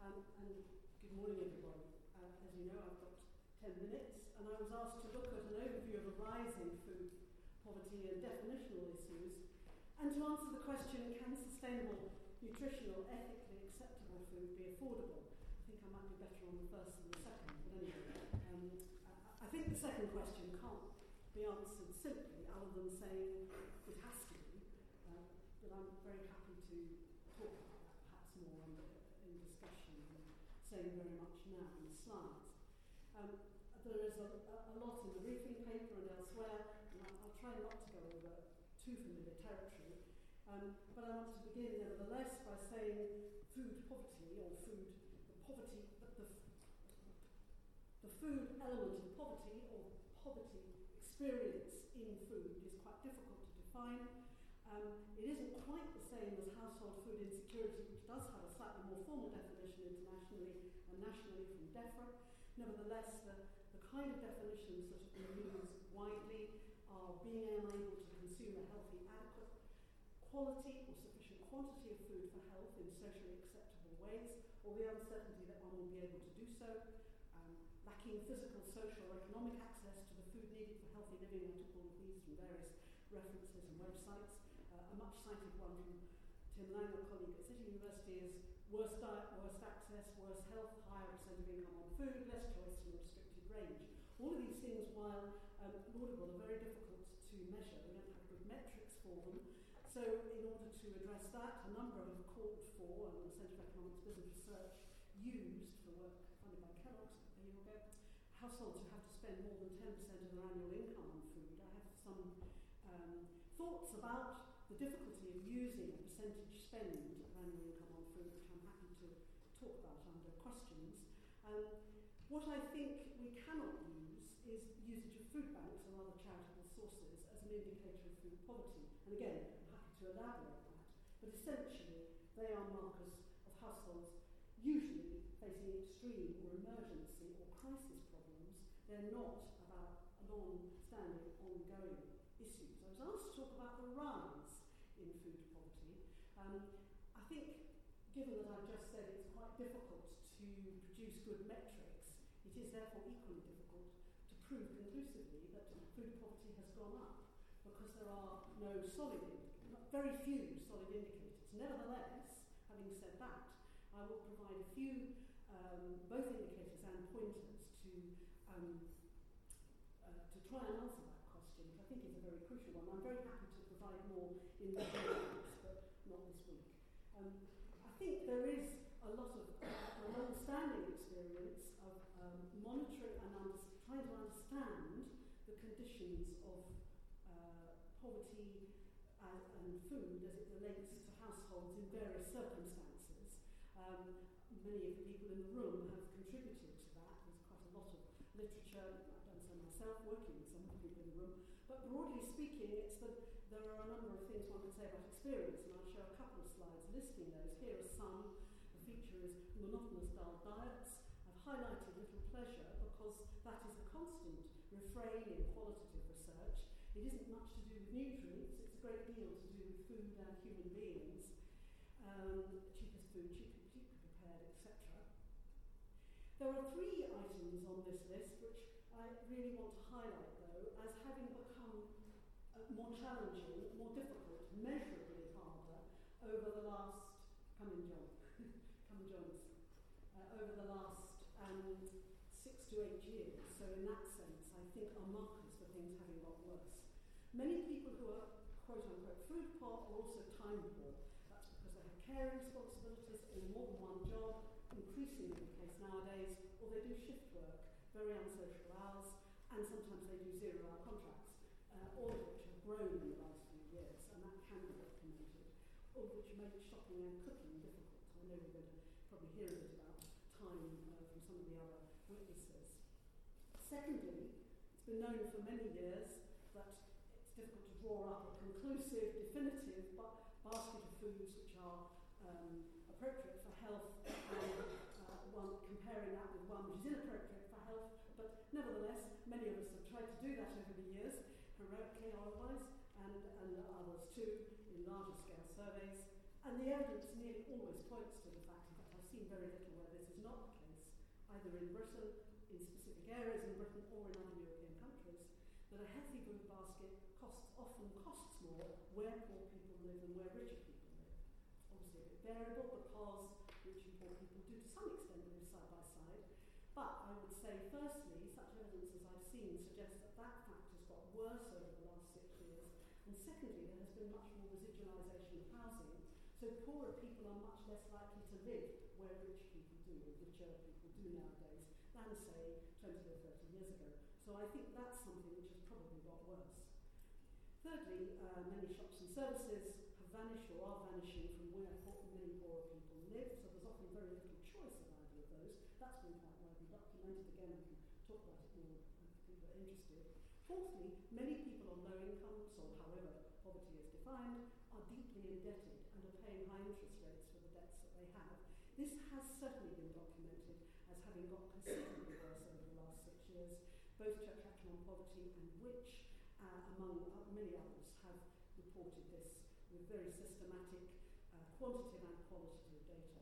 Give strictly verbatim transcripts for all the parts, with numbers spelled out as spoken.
Um, and good morning, everybody. Uh, as you know, I've got ten minutes, and I was asked to look at an overview of a rising food poverty and definitional issues, and to answer the question, can sustainable, nutritional, ethically acceptable food be affordable? I think I might be better on the first than the second, but anyway. Um, I, I think the second question can't be answered simply, other than saying it has to be, uh, but I'm very happy to talk about that perhaps more in, in discussion than saying very much now in the slides. Um, there is a, a lot in the briefing paper and elsewhere, and I'll, I'll try not to go over too familiar territory, um, but I want to begin nevertheless by saying food poverty, or food, the poverty, the, the, the food element of poverty, or poverty experience in food is quite difficult to define. Um, it isn't quite the same as household food insecurity, which does have a slightly more formal definition internationally and nationally from DEFRA. Nevertheless, the, the kind of definitions that have been used widely are being unable to consume a healthy, adequate quality or sufficient quantity of food for health in socially acceptable ways, or the uncertainty that one will be able to do so, um, lacking physical, social, or economic access to the food needed for healthy living. I took all of these from various references and websites. Uh, a much cited one from Tim Lang, a colleague at City University, is worse diet, worse access, worse health, higher percent of income on food, less choice and restricted range. All of these things, while um, laudable, are very difficult to measure. We don't have good metrics for them. So in order to address that, a number have called for, and the Centre for Economics Business Research used for work funded by Kellogg's a year ago, households who have to spend more than ten percent of their annual income on food. I have some um, thoughts about the difficulty of using a percentage spend of annual income on food, which I'm happy to talk about under questions. Um, what I think we cannot use is usage of food banks and other charitable sources as an indicator of food poverty. And again, I'm happy to elaborate that. But essentially, they are markers of households usually facing extreme or emergency or crisis problems. They're not about long-standing, ongoing issues. I was asked to talk about the rise in food poverty. Um, I think, given that I've just said it's quite difficult to produce good metrics, it is therefore equally difficult to prove conclusively that food poverty has gone up, because there are no solid, very few solid indicators. Nevertheless, having said that, I will provide a few, um, both indicators and pointers to um, uh, to try and answer that question, which I think is a very crucial one. I'm very happy to provide more in the weeks, but not this week. Um, I think there is a lot of uh, a long-standing experience of um, monitoring and under- trying to understand the conditions of uh, poverty and, and food as it relates to households in various circumstances. Um, many of the people in the room have contributed to that. There's quite a lot of literature. I've done so myself, working with some of the people in the room. But broadly speaking, it's that there are a number of things one can say about experience, and I'll show a couple of slides listing those. Here are some. The feature is monotonous dull diets. I've highlighted little pleasure because that is a constant refrain in qualitative research. It isn't much to do with nutrients. It's a great deal to do with food and human beings. Um, cheapest food, cheaply, cheaply prepared, et cetera. There are three items on this list which I really want to highlight, though, as having become uh, more challenging, more difficult, measurably harder over the last, come in John, come Johns, uh, over the last um, six to eight years. So in that sense, I think are markers for things having got worse. Many people who are quote-unquote food poor are also time poor. That's because they have caring responsibilities in more than one job, increasingly the case nowadays, or they do shift work, very unsocial hours, and sometimes they do zero-hour contracts, uh, all of which have grown in the last few years, and that can be documented, all of which make shopping and cooking difficult. I know we're going to probably hear a bit about time uh, from some of the other witnesses. Secondly, it's been known for many years that it's difficult to draw up a conclusive, definitive ba- basket of foods which are um, appropriate for health, and uh, one comparing that with one which is inappropriate for health. But nevertheless, many of us have tried to do that over the years, heroically or otherwise, and, and others too, in larger scale surveys. And the evidence nearly always points to the fact that I've seen seen very little where this is not the case, either in Britain, in specific areas in Britain, or in other European countries, that a healthy food basket costs often costs more where poor people live and where richer people live. Obviously a bit variable because rich and poor people do to some extent live side by side. But I would say, firstly, such evidence as I've seen suggests that that fact has got worse over the last six years. And secondly, there has been much more residualisation of housing. So poorer people are much less likely to live where rich people do, or richer people do nowadays, than, say, twenty or thirty years ago. So I think that's something which has probably got worse. Thirdly, uh, many shops and services have vanished or are vanishing from where poor, many poorer people live, so there's often very little choice of either of those. That's been quite widely documented. Again, we can talk about it more if people are interested. Fourthly, many people on low incomes, or however poverty is defined, are deeply indebted and are paying high interest rates for the debts that they have. This has certainly been documented as having got considerably worse over the last six years. Both Church Action on Poverty and Which, uh, among uh, many others, have reported this with very systematic uh, quantitative and qualitative data.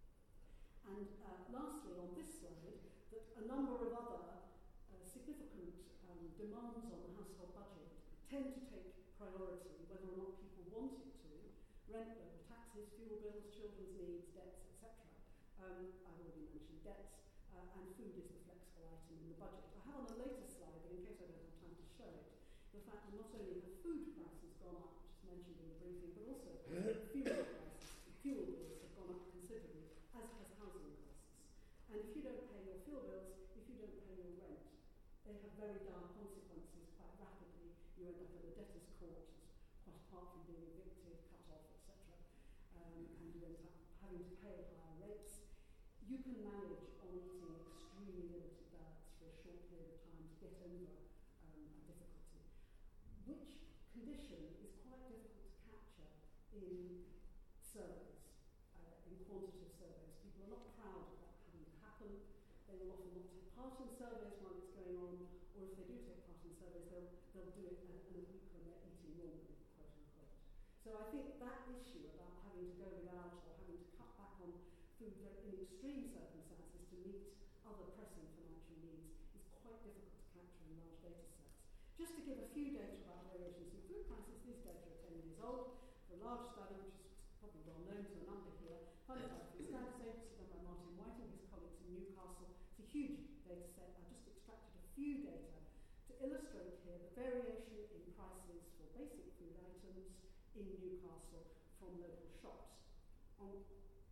And uh, lastly, on this slide, that a number of other uh, significant um, demands on the household budget tend to take priority, whether or not people want it to. Rent, local taxes, fuel bills, children's needs, debts, et cetera. Um, I've already mentioned debts, uh, and food is the flexible item in the budget. I have on a later slide, but in case I don't have time to show it, the fact that not only have food prices gone up, just mentioned in the briefing, but also fuel prices, fuel bills have gone up considerably, as has housing costs. And if you don't pay your fuel bills, if you don't pay your rent, they have very dire consequences quite rapidly. You end up in a debtor's court, quite apart from being evicted, cut off, et cetera. Um, and you end up having to pay higher rates. You can manage on eating extremely limited diets for a short period of time to get over um, a difficulty, which condition is quite difficult to capture in surveys, uh, in quantitative surveys. People are not proud of that having to happen. They will often not take part in surveys while it's going on, or if they do take part in surveys, they'll, they'll do it in a week when they're eating normally, quote unquote. So I think that issue about having to go without or having to cut back on food in extreme circumstances to meet other pressing financial needs is quite difficult to capture in large data sets. Just to give a few data about variations in food prices, these data are ten years old. For a large study, which is probably well known to a number here, funded by the Food Standards Agency, done by Martin White and his colleagues in Newcastle. It's a huge data set. I've just extracted a few data to illustrate here the variation in prices for basic food items in Newcastle from local shops. On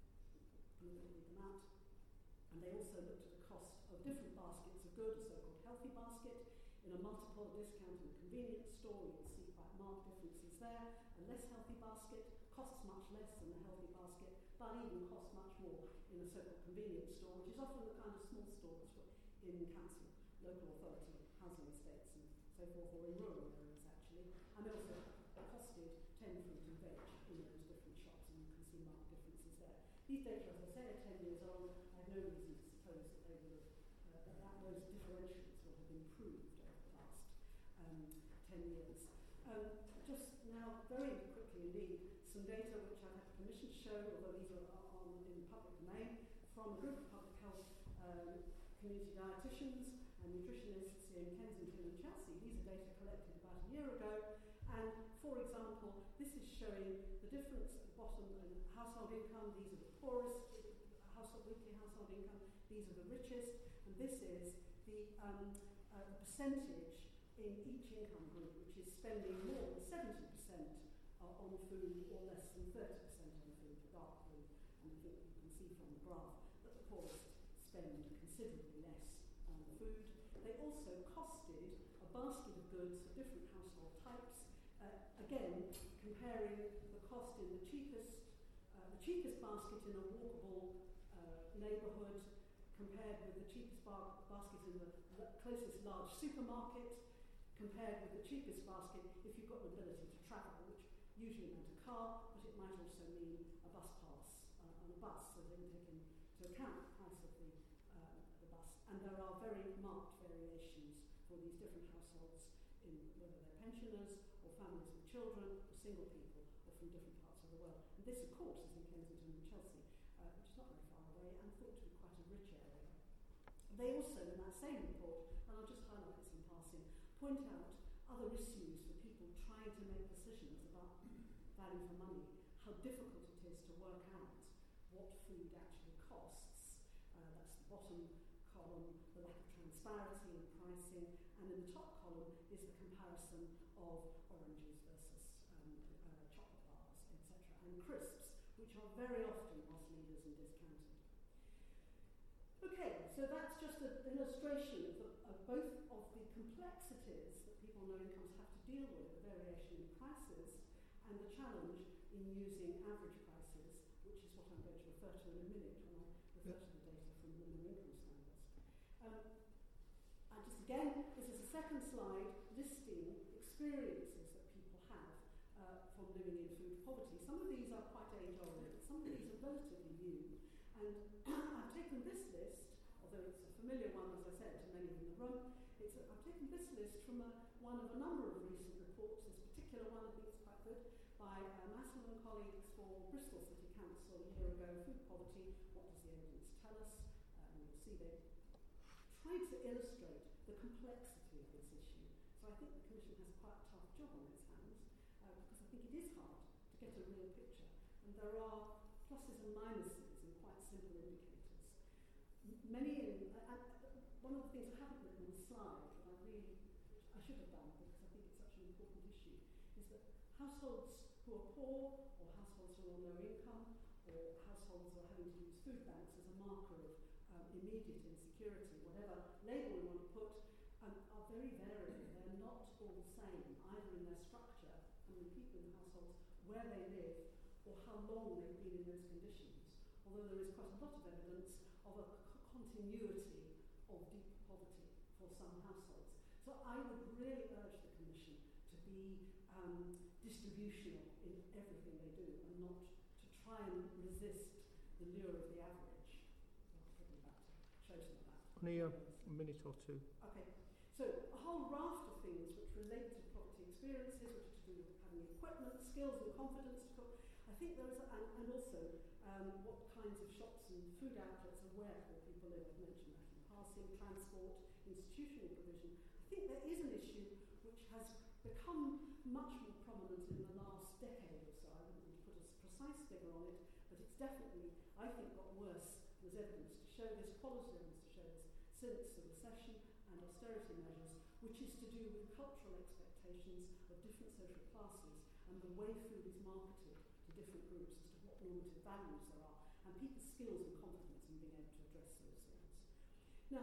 I'm going to read them out. And they also looked at the cost of different baskets of good, a so-called healthy basket. In a multiple discount and convenience store, you can see quite marked differences there. A less healthy basket costs much less than the healthy basket, but even costs much more in a so-called convenience store, which is often the kind of small stores in council, local authority, housing estates and so forth, or in rural areas actually. And they also costed ten fruit and veg in those different shops, and you can see marked differences there. These data, as I say, are ten years old. I have no reason to suppose that they would have, uh, that, that those differentials would have improved over the last um, ten years. Um, just now, very quickly indeed, some data which I've had permission to show, although these are on in the public domain, from a group of public health um, community dietitians and nutritionists in Kensington and Chelsea. These are data collected about a year ago. And for example, this is showing the difference at the bottom in household income. These are the poorest household, weekly household income. These are the richest. And this is the, um, uh, the percentage in each income group which is spending more than seventy percent uh, on food or less than thirty percent on food, the dark blue. And I think you can see from the graph that the poorest spend considerably less on food. They also costed a basket of goods for different household types. Uh, again, comparing the cost in the cheapest, uh, the cheapest basket in a walkable uh, neighbourhood compared with the cheapest bar- basket in the l- closest large supermarket, compared with the cheapest basket if you've got the ability to travel, which usually meant a car, but it might also mean a bus pass uh, on a bus, so they didn't take into account the price of the, uh, the bus. And there are very marked variations for these different households, in whether they're pensioners or families with children or single people or from different parts of the world. And this, of course, is in Kensington and Chelsea. uh, which is not very far away and thought to be quite a rich area. They also, in that same report, and I'll just highlight this in passing, point out other issues for people trying to make decisions about value for money, how difficult it is to work out what food actually costs. Uh, that's the bottom column, the lack of transparency in pricing, and in the top column is the comparison of oranges versus um, uh, chocolate bars, et cetera, and crisps, which are very often loss leaders and discounted. Okay, so that's just an illustration of, the, of both of the complexities that people on low incomes have to deal with, the variation in prices, and the challenge in using average prices, which is what I'm going to refer to in a minute when I refer to the data from the minimum income standards. Um, and just again, this is a second slide listing experiences that people have uh, from living in food poverty. Some of these are quite age-old, but some of these are relatively new. And I've taken this list, although it's a familiar one, as I said, to many in the room. It's a, I've taken this list from a, one of a number of recent reports. This particular one I think is quite good, by uh, Massimo and colleagues for Bristol City Council a year ago, Food Poverty, What Does the Evidence Tell Us? Uh, and you'll see they tried to illustrate the complexity of this issue. So I think the Commission has quite a tough job on its hands, uh, because I think it is hard to get a real picture. And there are pluses and minuses in quite simple indicators. M- many in, uh, uh, one of the things I haven't written on the slide, that I really, which I should have done because I think it's such an important issue, is that households who are poor, or households who are on low income, or households who are having to use food banks as a marker of um, immediate insecurity, whatever label we want to put, um, are very variable. They're not all the same, either in their structure, how many people in the households, where they live, or how long they've been in those conditions. Although there is quite a lot of evidence of a c- continuity of deep poverty for some households. So I would really urge the Commission to be um, distributional in everything they do, and not to try and resist the lure of the average. I'll probably back to show some of that. Only a minute or two. Okay, so a whole raft of things which relate to poverty experiences, which are to do with having equipment, skills and confidence to cook. I think there is, a, and, and also um, what kinds of shops and food outlets and where poor people live. I've mentioned that in passing, transport, institutional provision. I think there is an issue which has become much more prominent in the last decade or so. I wouldn't want to put a precise figure on it, but it's definitely, I think, got worse. There's evidence to show this, quality evidence to show this, since the recession and austerity measures, which is to do with cultural expectations of different social classes and the way food is marketed to different groups as to what normative values there are, and people's skills and confidence in being able to address those things. Now,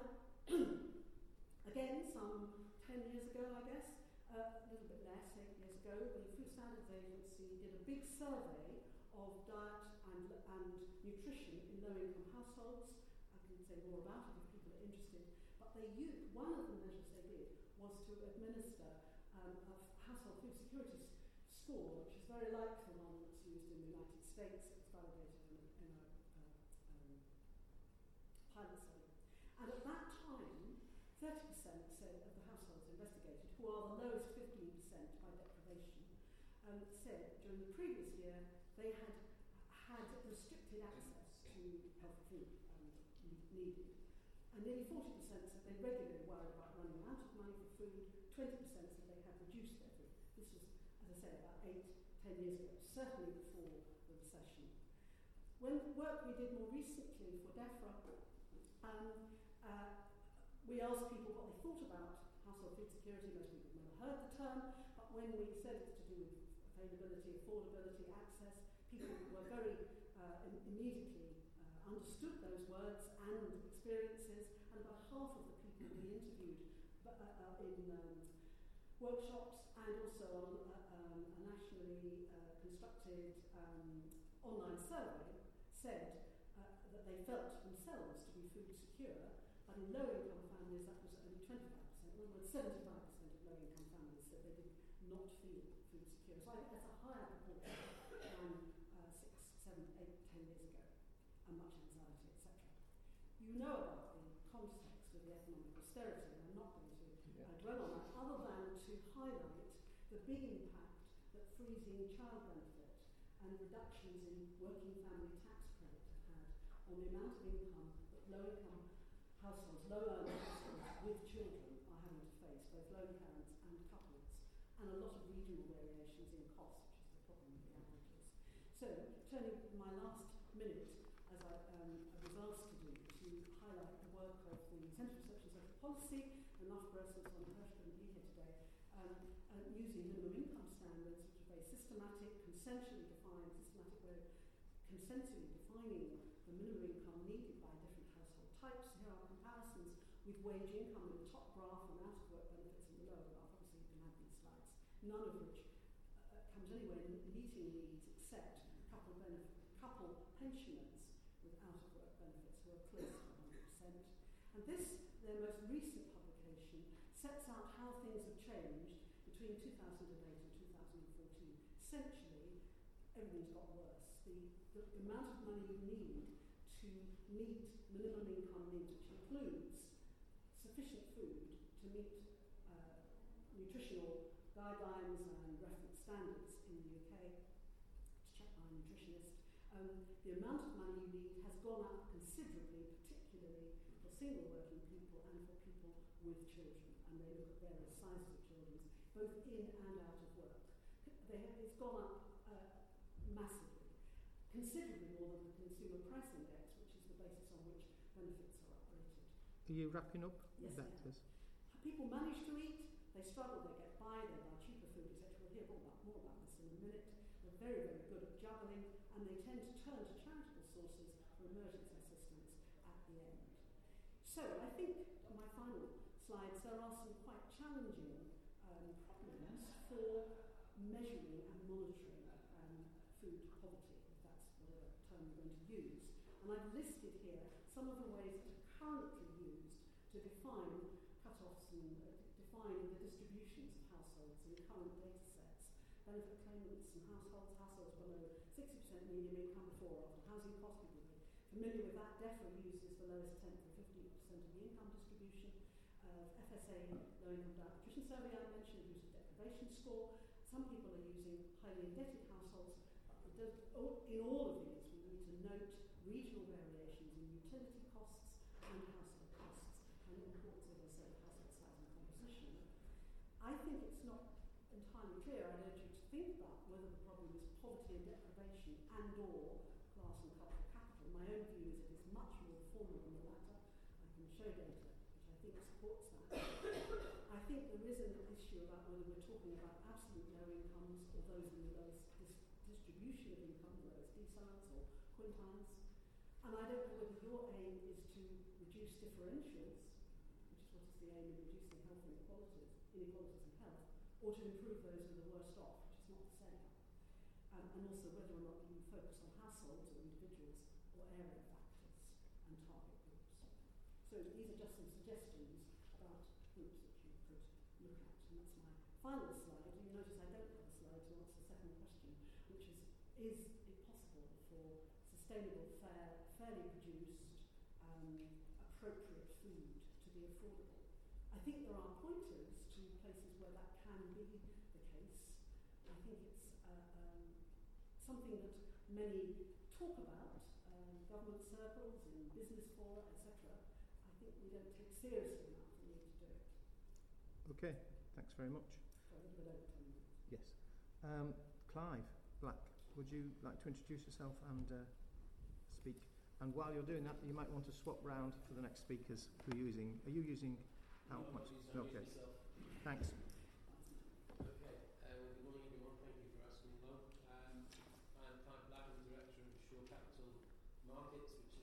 again, some ten years ago, I guess, uh, a little bit less, eight years ago, the Food Standards Agency did a big survey of diet and, and nutrition in low-income households. I can say more about it if people are interested. But they used, one of the measures they did was to administer um, a household food security score, which is very like the one that's used in the United States. It was validated in a, in a uh, um, pilot study. And at that time, thirty percent said of the households investigated, who are the lowest fifteen percent by deprivation, um, said during the previous year they had had restricted access to healthy food and needed. And nearly forty percent said they regularly worried about running out of money for food. twenty percent said they had reduced their food. This was, as I say, about eight, ten years ago, certainly before the recession. When work we did more recently for DEFRA, um, uh, we asked people what they thought about household food security. Most people have never heard the term, but when we said it's to do with availability, affordability, access, people were very uh, im- immediately uh, understood those words and experiences, and about half of the people we interviewed but, uh, uh, in um, workshops and also on uh, um, a nationally uh, constructed um, online survey said uh, that they felt themselves to be food secure, but in low-income families that was only twenty-five percent. In other words, seventy-five percent of low-income families said they did not feel food secure. So I think that's a higher proportion than uh, six, seven, eight, ten years ago, and much anxiety, et cetera. You know about the context of the economic austerity, and I'm not going to uh, dwell on that, other than to highlight the big impact that freezing child benefit and reductions in working family tax credit have had So, turning my last minute, as I, um, I was asked to do, to highlight the work of the Centre for Research and Social Policy and Loughborough, so Sonja Hirsch couldn't be here today, um, uh, using minimum income standards, which are very systematic, consensually defined, systematic way of consensually defining the minimum income needed by different household types. Here are comparisons with wage income in the top graph and out-of-work benefits in the lower graph. Obviously, you can have these slides, none of which uh, comes anywhere near meeting needs except couple, benef- couple pensioners with out-of-work benefits who are close to one hundred percent. And this, their most recent publication, sets out how things have changed between two thousand eight and two thousand fourteen. Essentially, everything's got worse. The, the amount of money you need to meet minimum income needs, which includes sufficient food to meet uh, nutritional guidelines and reference standards in the U K, it's checked by a nutritionist, um, the amount of money you need has gone up considerably, particularly for single working people and for people with children. And they look at various sizes of children, both in and out of work. They have, it's gone up uh, massively, considerably more than the Consumer Price Index, which is the basis on which benefits are uprated. Are you wrapping up? Yes, Vectors? People manage to eat, they struggle, they get by, they buy cheaper food, et cetera. We'll hear more about, more about this in a minute. They're very, very good at juggling, and they tend to turn to charitable sources for emergency assistance at the end. So I think, on my final slides, there are some quite challenging um, problems for measuring and monitoring um, food poverty, if that's whatever term you're going to use. And I've listed here some of the ways that are currently used to define cut-offs and uh, define the distributions of households in current data sets. Benefit claimants and households, households below sixty percent median income before or after housing cost. People will be familiar with that. DEFRA uses the lowest tenth and fifteen percent of the income distribution. Uh, F S A, Low Income Diet Nutrition Survey I mentioned, uses deprivation score. Some people are using highly indebted households. It does, in all of these, we need to note regional variations in utility costs and household costs, and the importance, as I said, of household size and composition. I think it's not entirely clear. I'd urge you to think about whether the problem is poverty and deprivation and or class and cultural capital. My own view is it is much more the former than the latter. I can show data which I think supports that. I think there is an issue about whether we're talking about absolute low incomes or those in the lowest dis- distribution of income, the lowest deciles or quintiles. And I don't know whether your aim is to reduce differentials, which is what is the aim in reducing health inequalities, inequalities in health, or to improve those who are the worst off, which is not the same. Um, and also whether or not you focus on households or individuals or area factors and target groups. So these are just some suggestions about groups that you could look at. And that's my final slide. You notice I don't have a slide to answer the second question, which is, is it possible for sustainable, fair, fairly produced, um, appropriate food to be affordable? I think there are pointers to places where that can be the case. I think it's uh, um, something that many talk about, um, government circles, in business fora, et cetera. I think we don't take seriously enough the need to do it. Okay, thanks very much. So a little bit over ten minutes. Yes. Um, Clive Black, would you like to introduce yourself and uh, speak? And while you're doing that, you might want to swap round for the next speakers who are using. Are you using out No, much? no, Okay. myself. Thanks. Okay. Uh, well, good morning, everyone. Thank you for asking me along. Um, I'm Clive Black, I'm Director of Shore Capital Markets, which